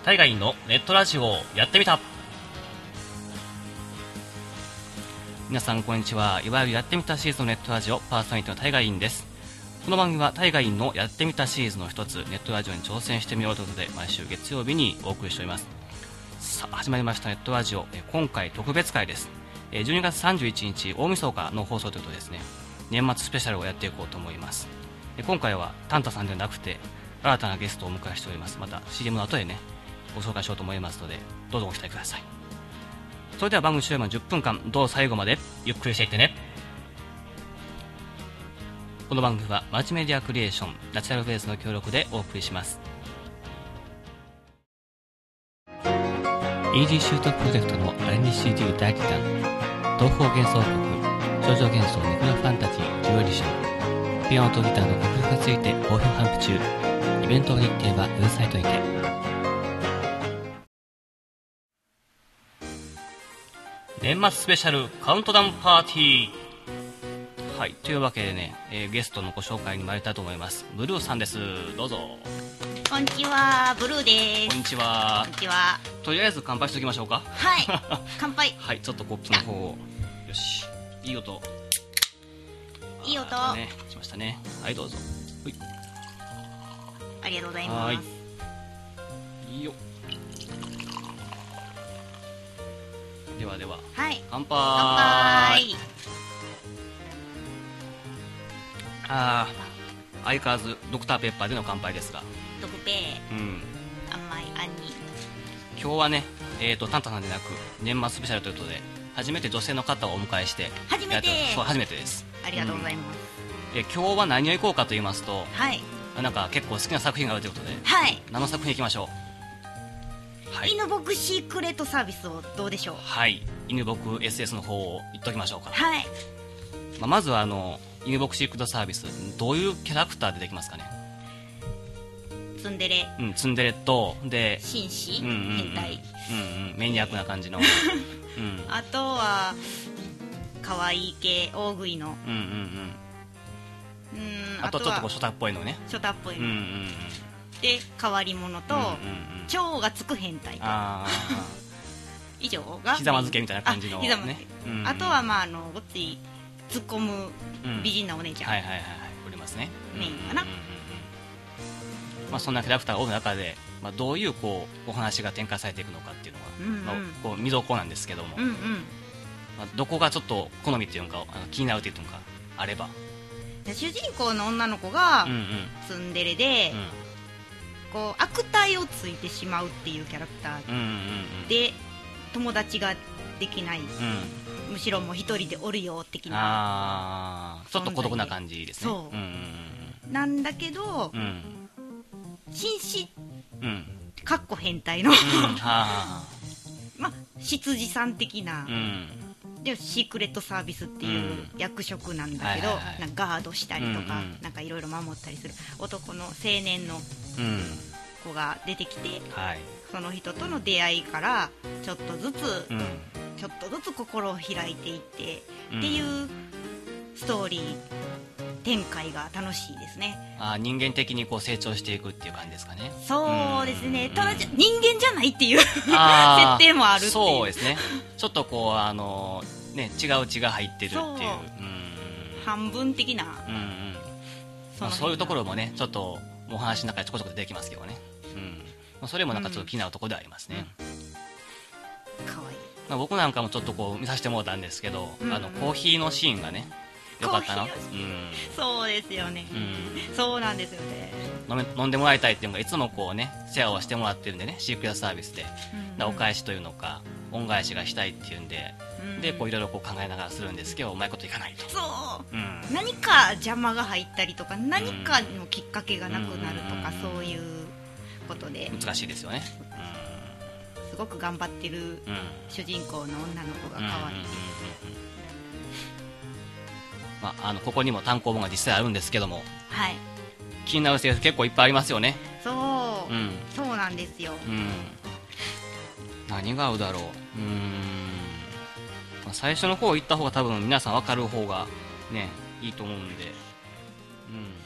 タイガインのネットラジオをやってみた。皆さんこんにちは。いわゆるやってみたシリーズのネットラジオパーソナリティのタイガインです。この番組はタイガインのやってみたシリーズの一つ、ネットラジオに挑戦してみようということで毎週月曜日にお送りしております。さあ始まりましたネットラジオ、今回特別会です。12月31日大晦日の放送ということですね。年末スペシャルをやっていこうと思います。今回はタンタさんではなくて新たなゲストをお迎えしております。また CM の後でねご紹介しようと思いますので、どうぞご期待ください。それでは番組終了まで10分間、どうぞ最後までゆっくりしていってね。この番組はマルチメディアクリエーションナチュラルベースの協力でお送りします。 EG シュートプロジェクトの RNCG 第2弾東方幻想曲少女幻想ネクラファンタジー10エディション、ピアノとギターの楽曲について好評頒布中。イベントの日程はウェブサイトにて。年末スペシャルカウントダウンパーティー。はい、というわけでね、ゲストのご紹介に参りたいと思います。ブルーさんです。どうぞ。 こんにちは、ブルーです。 こんにちは。 こんにちは。 とりあえず乾杯しておきましょうか。 はい乾杯。 はい、ちょっとコップの方を。よし、いい音。 いい音ね、しましたね。はい、どうぞ。ほい。 ありがとうございます。 いいよ。ではでは、 はい、 乾杯。 乾杯。 相変わらずドクターペッパーでの乾杯ですが、 ドクペー、甘いあんに。 今日はね、タンタさんでなく年末スペシャルということで初めて女性の方をお迎えして初めて。 そう、初めてです。 ありがとうございます。 今日は何をいこうかと言いますと、 はい、 なんか結構好きな作品があるということで、 はい、 何の作品いきましょう。はい、 犬牧シークレットサービスをどうでしょう。 はい、犬牧 SS の方を言っときましょうか。 はい、 まずは犬牧シークレットサービス、どういうキャラクターでできますかね。 ツンデレ、 ツンデレとで紳士、変態、 メニアックな感じのあとは可愛い系大食いの、 あとちょっとこうショタっぽいのね。 ショタっぽいの、で変わり者と、蝶がつく変態と、以上がひざまずけみたいな感じのね。 あとはごっつい突っ込む美人なお姉ちゃん、 はいはいはいはい、おりますね。 メインかな。 そんなキャラクターが多い中で、どういうこうお話が展開されていくのかっていうのが、こう見どころなんですけども、どこがちょっと好みっていうのか気になるっていうのかあれば。 主人公の女の子がツンデレで、こう悪態をついてしまうっていうキャラクターで、友達ができない、むしろもう一人でおるよ的な、 ちょっと孤独な感じですね。 そうなんだけど、紳士かっこ変態の執事さん的な、でシークレットサービスっていう役職なんだけど、なんかガードしたりとか、なんかいろいろ守ったりする男の青年の子が出てきて、その人との出会いからちょっとずつ心を開いていってっていうストーリー展開が楽しいですね。 人間的にこう成長していくっていう感じですかね。 そうですね。ただ人間じゃないっていう設定もあるっていう。 そうですね。ちょっとこう違う血が入ってるっていう、 半分的な、 そういうところもね、ちょっとお話の中でちょこちょこ出てきますけどね。それもなんかちょっと気になるところではありますね。 かわいい。 僕なんかもちょっとこう見させてもらったんですけど、コーヒーのシーンがねよかったな。 そうですよね。そうなんですよね。 飲んでもらいたいっていうのがいつもこうねシェアをしてもらってるんでね、シークレットサービスで、お返しというのか恩返しがしたいっていうんで、こういろいろこう考えながらするんですけど、うまいこといかないと。 そう、何か邪魔が入ったりとか、何かのきっかけがなくなるとか、そういうことで難しいですよね。 すごく頑張ってる主人公の女の子が可愛いです。 ここにも単行本が実際あるんですけども、気になるセリフ結構いっぱいありますよね。 そうなんですよ。 何が合うだろう。最初の方行った方が多分皆さん分かる方がねいいと思うんで、